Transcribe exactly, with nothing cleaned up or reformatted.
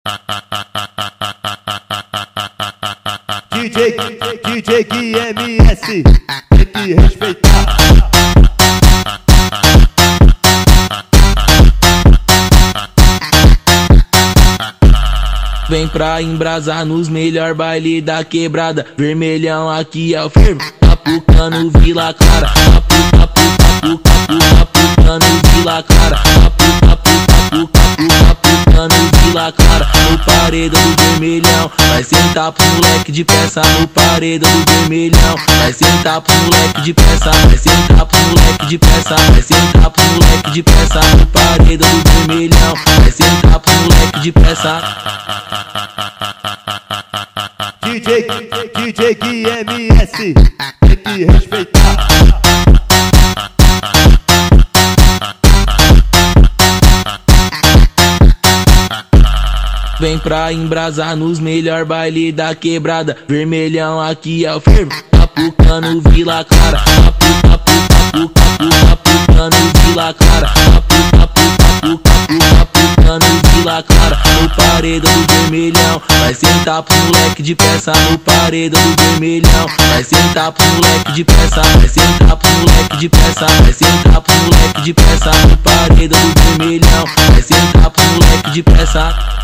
D J, D J Q M S, tem que respeitar. Vem pra embrasar nos melhor baile da quebrada. Vermelhão aqui é o firme, Apucano Vila Clara. Apu, apu, apu, apu, Apucano Vila Clara. Apu, apu, apu, apu, Apucano Vila Clara. No paredão do vermelhão, vai sentar pro moleque de peça. No paredão do vermelhão, vai sentar pro moleque de peça. Vai sentar pro moleque de peça. Vai sentar pro moleque de peça. No paredão do vermelhão, vai sentar pro moleque de peça. D J, D J Q M S, tem que respeitar. Vem pra embrasar nos melhor baile da quebrada. Vermelhão aqui é o firme, Apucano Vila Clara. Apu, apu, apu, apu, Apucano Vila Clara. Apu, apu, apu, apu, Apucano Vila Clara. No paredão do vermelhão, vai sentar pro moleque de peça. No paredão do vermelhão, vai sentar pro moleque de peça. Vai sentar pro moleque de peça. Vai sentar pro moleque de peça. No paredão do vermelhão, vai sentar pro moleque de peça.